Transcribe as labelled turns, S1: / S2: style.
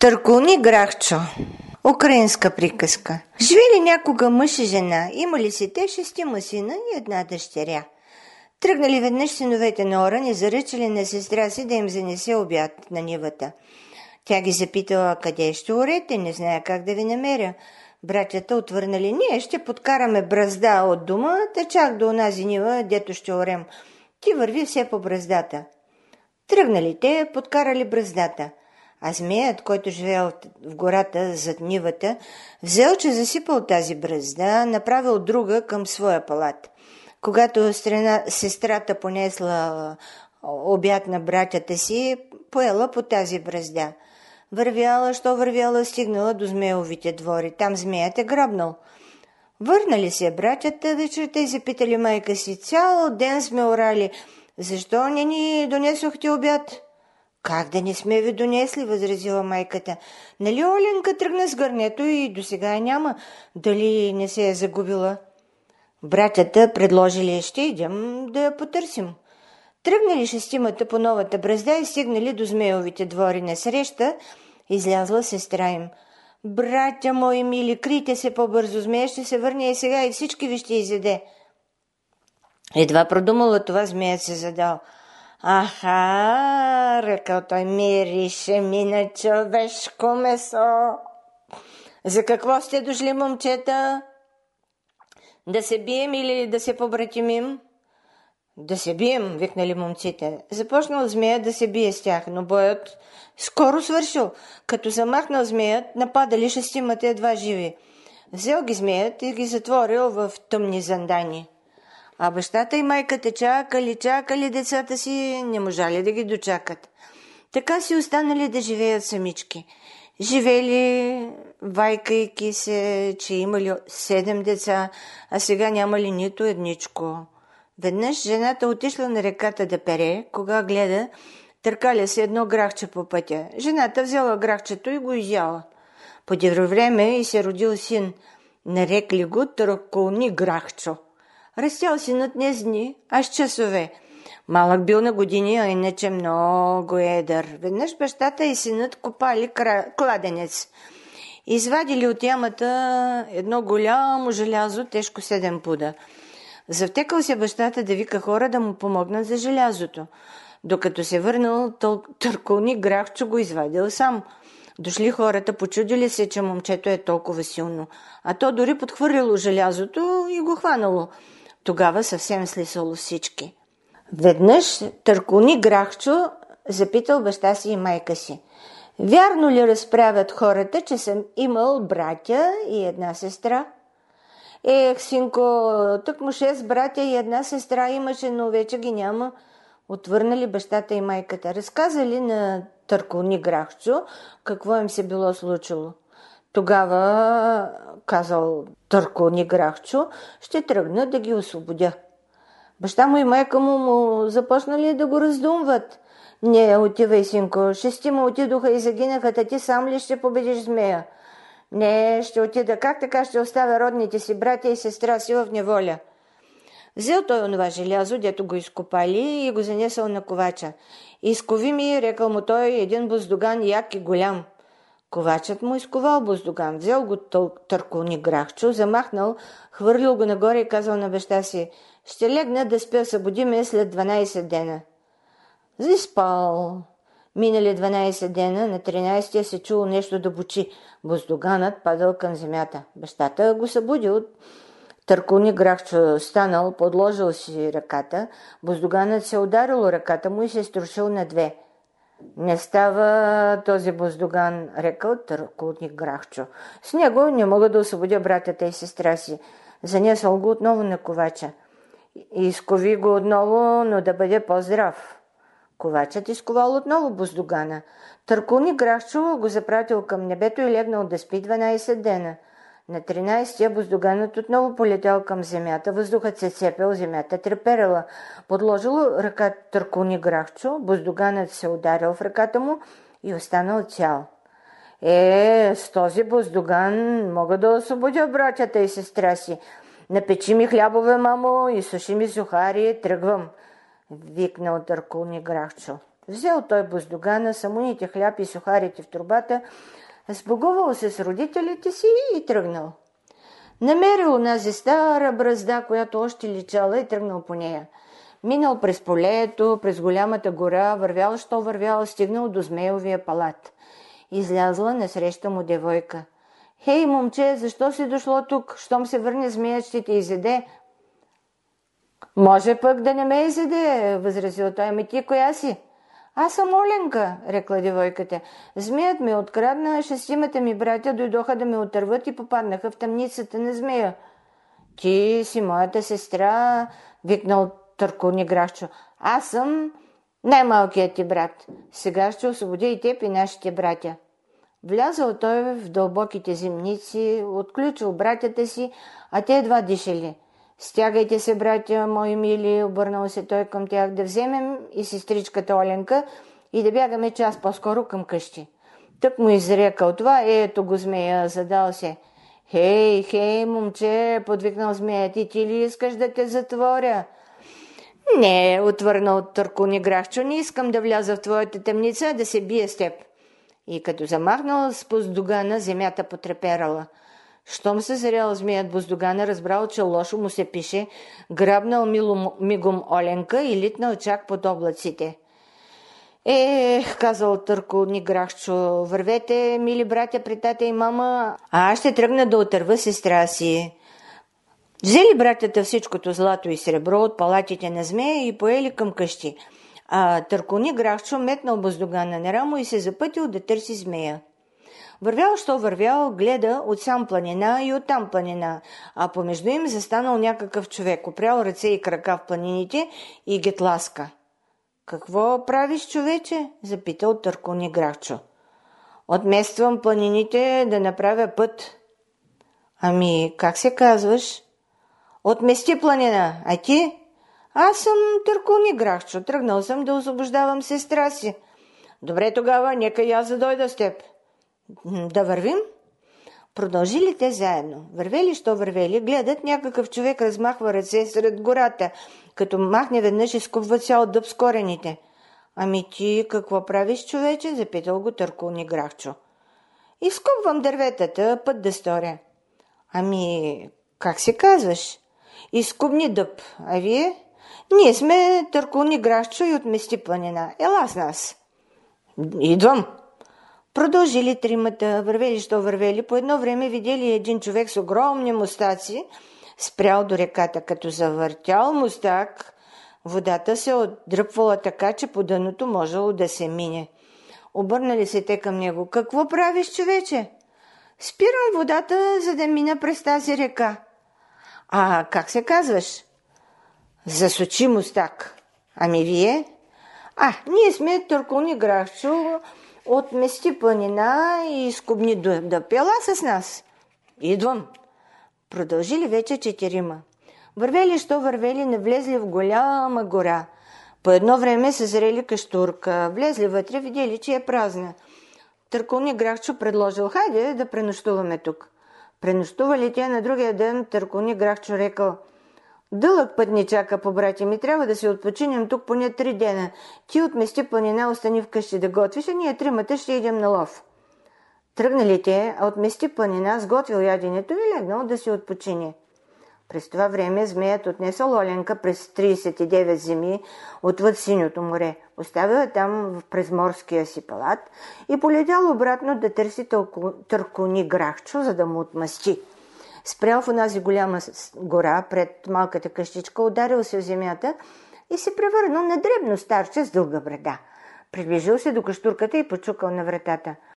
S1: Търкулни Грахчо. Украинска приказка. Живели някога мъж и жена, имали си те 6 сина и една дъщеря. Тръгнали веднъж синовете на Оран и заръчали на сестра си да им занесе обяд на нивата. Тя ги запитала: къде ще орете, не зная как да ви намеря. Братята отвърнали: ние ще подкараме бразда от дома, та чак до онази нива, дето ще орем. Ти върви все по браздата. Тръгнали те, подкарали браздата. А змеят, който живеел в гората зад нивата, взел, че засипал тази бразда, направил друга към своя палат. Когато сестрата понесла обяд на братята си, поела по тази бразда. Вървяла, стигнала до змеевите двори. Там змеят е грабнал. Върнали се братята вечерта и запитали майка си: цял ден сме орали, защо не ни донесохте обяд? Как да не сме ви донесли, възразила майката. Нали Оленка тръгна с гърнето и досега я няма. Дали не се е загубила? Братята предложили: ще идем да я потърсим. Тръгнали 6 по новата бразда и стигнали до змеевите двори. Насреща излязла сестра им. Братя мои мили, крийте се по-бързо, змея ще се върне и сега и всички ви ще изяде. Едва продумала това, змеят се задал. Аха, рекал той, мирише ми на човешко месо. За какво сте дошли, момчета? Да се бием или да се побратимим? Да се бием, викнали момците. Започнал змеят да се бие с тях, но боят скоро свършил. Като замахнал змеят, нападали 6 едва живи. Взел ги змеят и ги затворил в тъмни зандани. А бащата и майката чакали децата си, не можали да ги дочакат. Така си останали да живеят самички. Живели, вайкайки се, че имали 7 деца, а сега нямали нито едничко. Веднъж жената отишла на реката да пере, кога гледа, търкаля се едно грахче по пътя. Жената взела грахчето и го изяла. По дивро време и се родил син. Нарекли го Търкулни Грахчо. Растял синът не с дни, а с часове. Малък бил на години, а иначе много едър. Веднъж бащата и синът копали кладенец. Извадили от ямата едно голямо желязо, тежко 7 пуда. Завтекал се бащата да вика хора да му помогнат за желязото. Докато се върнал, Търкулни Грахчо го извадил сам. Дошли хората, почудили се, че момчето е толкова силно, а то дори подхвърлило желязото и го хванало. Тогава съвсем слисало всички. Веднъж Търкулни Грахчо запитал баща си и майка си: вярно ли разправят хората, че съм имал братя и една сестра? Ех, синко, тъкмо 6 братя и една сестра имаше, но вече ги няма. Отвърнали бащата и майката. Разказали на Търкулни Грахчо какво им се било случило. Тогава, казал Търкулни Грахчо, ще тръгна да ги освободя. Баща му и майка му започнали да го раздумват. Не, отивай, синко, 6 отидоха и загинаха, та ти сам ли ще победиш змея? Не, ще отида. Как така ще оставя родните си братя и сестра си в неволя? Взел той онова желязо, дето го изкопали, и го занесъл на ковача. Изкови ми, рекал му той, един буздуган як и голям. Ковачът му изковал буздуган, взел го Търкулни Грахчо, замахнал, хвърлил го нагоре и казал на баща си: ще легна да спя, събуди ме след 12 дена. Заспал. Минали 12 дена, на 13-тия се чуло нещо да бучи. Буздуганът падал към земята. Бащата го събудил. Търкулни Грахчо станал, подложил си ръката, буздуганът се ударил ръката му и се струшил на 2. Не става този буздуган, рекал Търкулни Грахчо. С него не мога да освободя братята и сестра си. Занесъл го отново на ковача. Изкови го отново, но да бъде по-здрав. Ковачът изковал отново буздугана. Търкулни Грахчо го запратил към небето и легнал да спи 12 дена. На 13-тия буздуганът отново полетял към земята, въздухът се цепел, земята треперела. Подложил ръка Търкулни Грахчо, буздуганът се ударил в ръката му и останал цял. С този буздуган мога да освободя братята и сестра си. Напечи ми хлябове, мамо, и суши ми сухари, тръгвам, викнал Търкулни Грахчо. Взел той буздугана, самуните хляб и сухарите в турбата, сбогувал се с родителите си и тръгнал. Намерил онази стара бразда, която още личала, и тръгнал по нея. Минал през полето, през голямата гора, вървял, стигнал до Змеевия палат. Излязла насреща му девойка. Хей, момче, защо си дошло тук? Щом се върне змеят, ще те изеде. Може пък да не ме изеде, възразил той. Ами ти коя си? Аз съм Оленка, рекла девойката. Змеят ме открадна, а шестимата ми братя дойдоха да ме отърват и попаднаха в тъмницата на змея. Ти си моята сестра, викнал Търкуни Грахчо. Аз съм най-малкият ти брат. Сега ще освободя и теб и нашите братя. Влязал той в дълбоките зимници, отключил братята си, а те едва дишали. Стягайте се, братя мои мили, обърнал се той към тях, да вземем и сестричката Оленка и да бягаме час по-скоро към къщи. Тък му изрекал това, ето го змея, задал се. Хей, момче, подвикнал змеят, и ти ли искаш да те затворя? Не, отвърнал Търкуни Грахчо, не искам да вляза в твоята тъмница, да се бие с теб. И като замахнал с буздугана, земята потреперала. Щом се зрял змеят буздугана, разбрал, че лошо му се пише, грабнал мигом Оленка и литнал чак под облаците. Казал Търкуни Грахчо, вървете, мили братя, при тата и мама, а аз ще тръгна да отърва сестра си. Взели братята всичкото злато и сребро от палатите на змея и поели към къщи, а Търкуни Грахчо метнал буздугана на рамо и се запътил да търси змея. Вървял, гледа от сам планина и оттам планина, а помежду им застанал някакъв човек, опрял ръце и крака в планините и ги тласка. Какво правиш, човече? Запитал Търкуни Грахчо. Отмествам планините да направя път. Ами, как се казваш? Отмести планина, а ти? Аз съм Търкуни Грахчо, тръгнал съм да освобождавам сестра си. Добре тогава, нека и аз да дойда с теб. Да вървим? Продължили те заедно. Вървели, гледат някакъв човек размахва ръце сред гората, като махне веднъж изкупва цял дъб с корените. Ами ти какво правиш, човече? Запитал го Търкуни Грахчо. Изкупвам дърветата, път да сторя. Ами, как се казваш? Изкупни дъб, а вие? Ние сме Търкуни Грахчо и отмести планина. Ела с нас. Идвам. Продължили тримата, вървели, по едно време видели един човек с огромни мустаци, спрял до реката, като завъртял мустак, водата се отдръпвала така, че по дъното можело да се мине. Обърнали се те към него. Какво правиш, човече? Спирам водата, за да мина през тази река. А как се казваш? Засочи мустак. Ами вие? Ние сме Търкуни Грахчо, отмести планина и изкубни дъб. Ела с нас. Идвам. Продължили вече 4. Вървели, навлезли в голяма гора. По едно време се зрели каштурка. Влезли вътре, видели, че е празна. Търкуни Грахчо предложил, хайде да пренощуваме тук. Пренощували те, на другия ден Търкуни Грахчо рекал, дълъг път ни чака, побратя ми, трябва да се отпочинем тук поне 3 дена. Ти отмести планина, остани вкъщи да готвиш, а ние 3 ще идем на лов. Тръгнали те, а отмести планина, сготвил яденето и легнал да се отпочине. През това време змеят отнесъл Оленка през 39 земи отвъд Синьото море, оставил там през морския си палат и полетял обратно да търси Търкуни Грахчо, за да му отмъсти. Спрял в онази голяма гора пред малката къщичка, ударил се в земята и се превърнал на дребно старче с дълга брада. Приближил се до къщурката и почукал на вратата.